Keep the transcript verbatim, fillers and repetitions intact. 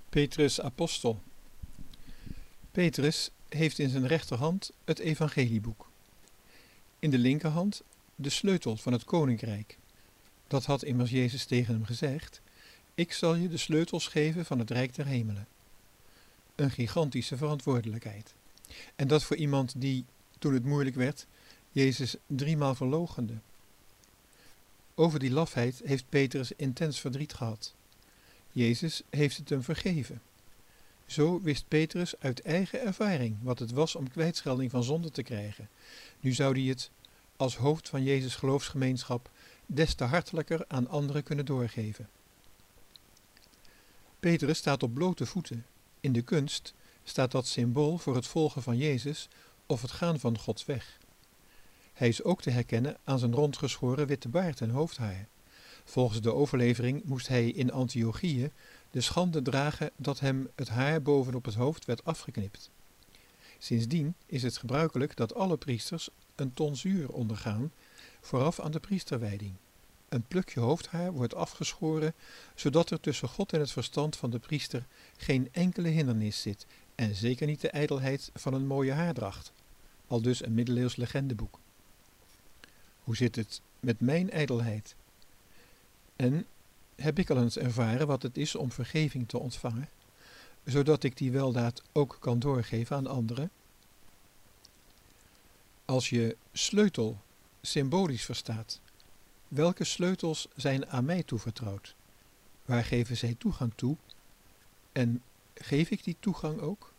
Petrus apostel. Petrus heeft in zijn rechterhand het evangelieboek. In de linkerhand de sleutel van het koninkrijk. Dat had immers Jezus tegen hem gezegd: ik zal je de sleutels geven van het rijk der hemelen. Een gigantische verantwoordelijkheid. En dat voor iemand die, toen het moeilijk werd, Jezus driemaal verloochende. Over die lafheid heeft Petrus intens verdriet gehad. Jezus heeft het hem vergeven. Zo wist Petrus uit eigen ervaring wat het was om kwijtschelding van zonde te krijgen. Nu zou hij het, als hoofd van Jezus' geloofsgemeenschap, des te hartelijker aan anderen kunnen doorgeven. Petrus staat op blote voeten. In de kunst staat dat symbool voor het volgen van Jezus of het gaan van Gods weg. Hij is ook te herkennen aan zijn rondgeschoren witte baard en hoofdhaar. Volgens de overlevering moest hij in Antiochië de schande dragen dat hem het haar bovenop het hoofd werd afgeknipt. Sindsdien is het gebruikelijk dat alle priesters een tonsuur ondergaan, vooraf aan de priesterwijding. Een plukje hoofdhaar wordt afgeschoren, zodat er tussen God en het verstand van de priester geen enkele hindernis zit, en zeker niet de ijdelheid van een mooie haardracht. Aldus een middeleeuws legendeboek. Hoe zit het met mijn ijdelheid? En heb ik al eens ervaren wat het is om vergeving te ontvangen, zodat ik die weldaad ook kan doorgeven aan anderen? Als je sleutel symbolisch verstaat, welke sleutels zijn aan mij toevertrouwd? Waar geven zij toegang toe? En geef ik die toegang ook?